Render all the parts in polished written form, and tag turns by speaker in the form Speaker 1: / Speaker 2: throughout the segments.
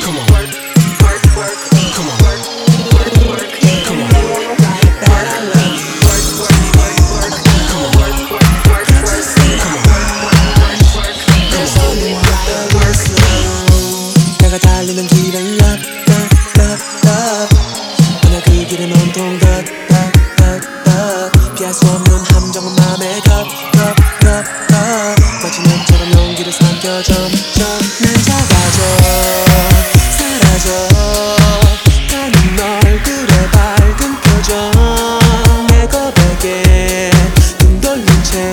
Speaker 1: Come on. Come on. Come on. That I love you. Come on. Can't you see? Come on. There's only one love is you.
Speaker 2: 내가 달리는 길은 love, love, love, love. 그냥 그 길은 온통 love, love, love, love. 피할 수 없는 함정은 맘에 cup, cup, cup, cup. 마치 냇처럼 용기를 삼켜 점점 난 작아져 사라져 가는 얼굴에 밝은 표정 내 고백에 눈 돌린 채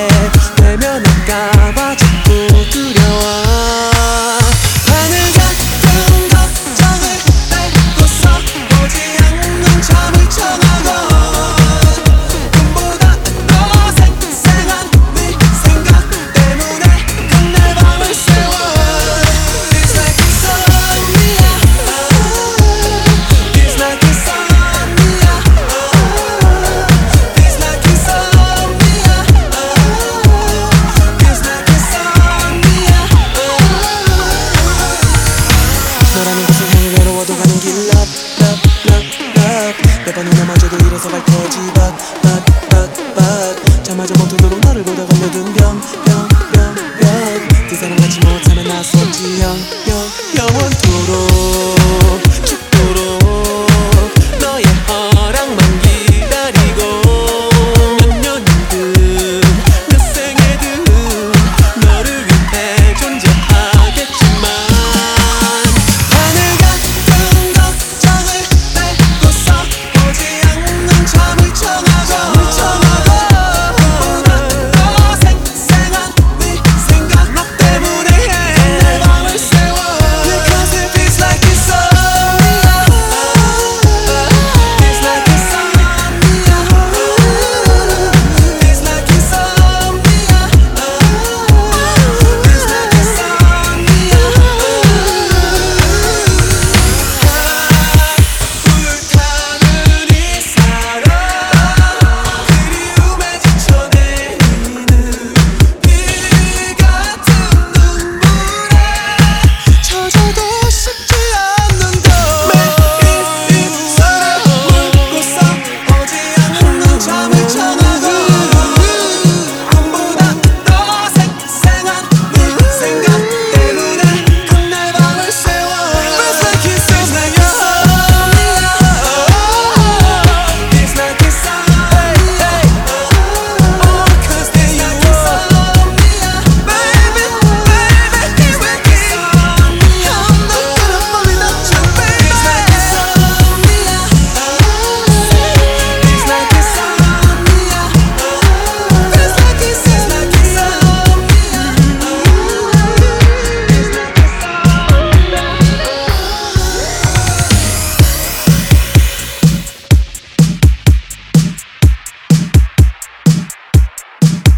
Speaker 2: 외면할까봐 자꾸 두려워 하늘 같은 걱정을 메고서 오지 않는 잠을 청하고 꿈보다 더 생생한 네 생각 때문에 끝내 밤을 새워 It's like insomnia It's like insomnia It's like insomnia It's like insomnia 너라는 곳을 향해 외로워도 가는 길 love, love, love, love 매번 넘어져도 일어서 갈 테지 but 잠마저 멈추도록 너를 보다 걸려든 병 두 사람 같이 못하면 나서지 영원토록